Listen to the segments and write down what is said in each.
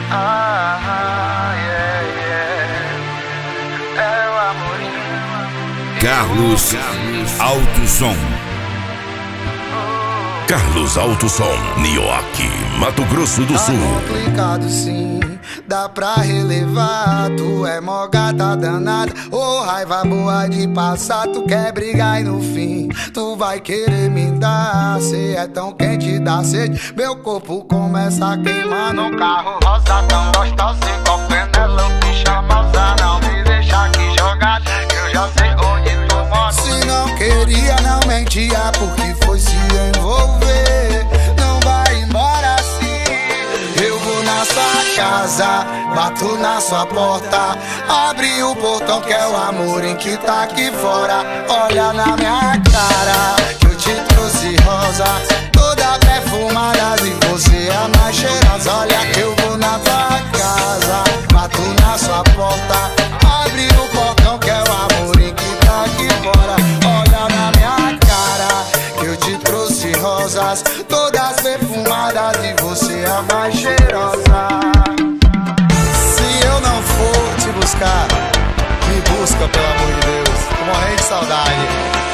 É o Amorim. Carlos Alto Som. Carlos Alto Som, Nioque, Mato Grosso do Sul. Complicado sim, dá pra relevar. Tu é mó gata danada, ô raiva boa de passar. Tu quer brigar e no fim tu vai querer me dar. Cê é tão quente, dá sede, meu corpo começa a queimar. No carro rosa tão gostosa, igual Penelope charmosa. Não me deixa aqui jogado, eu já sei onde tu mora. Se não queria, não mentia, porque foi se envolver. Não vai embora assim. Eu vou na sua casa, bato na sua porta. Abre o portão que é o Amorim que tá aqui fora. Olha na minha cara, que eu te trouxe rosas, toda perfumada e você é a mais cheirosa. Olha que eu vou na tua casa, bato na sua porta. Abre o portão que é o Amorim que tá aqui fora. Olha na minha cara, que eu te trouxe rosas, todas perfumadas e você é a mais cheirosa. Se eu não for te buscar, me busca pelo amor de Deus, tô morrendo de saudade.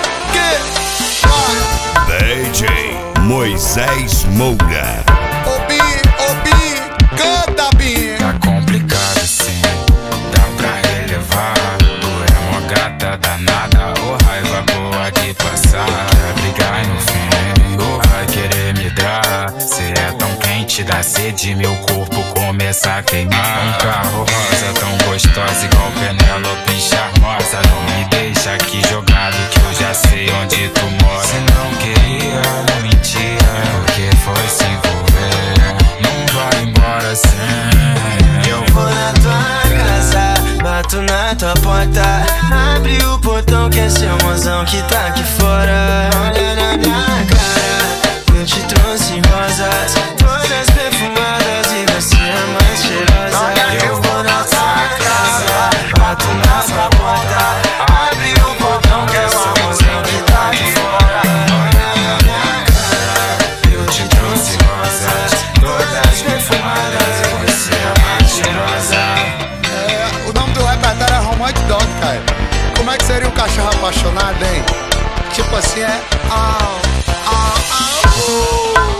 DJ Moisés Moura. Obi, canta bem. Tá complicado sim, dá pra relevar. Tu é uma gata danada, ô raiva boa de passar. Quer brigar e no fim, ou vai querer me dar. Cê é tão quente, dá sede, meu corpo começa a queimar. Um carro rosa tão gostosa, igual Penelope charmosa. Não me deixa aqui jogado, que eu já sei onde tu mora. Se não queria, não mentia, porque foi se envolver. Não vai embora assim. Eu vou na tua casa, bato na tua porta. Abre o portão que é seu mozão que tá aqui fora. Olha na minha cara, eu te trouxe rosas, todas perfumadas e você é mais cheirosa. Eu vou na tua casa, bato na sua porta. Abre o portão que é seu mozão que tá aqui fora. Olha na minha cara, eu te trouxe rosas, todas perfumadas e você é mais cheirosa. O nome do repertório é Romance Dog, cara. Como é que seria um cachorro apaixonado, hein? Tipo assim, é...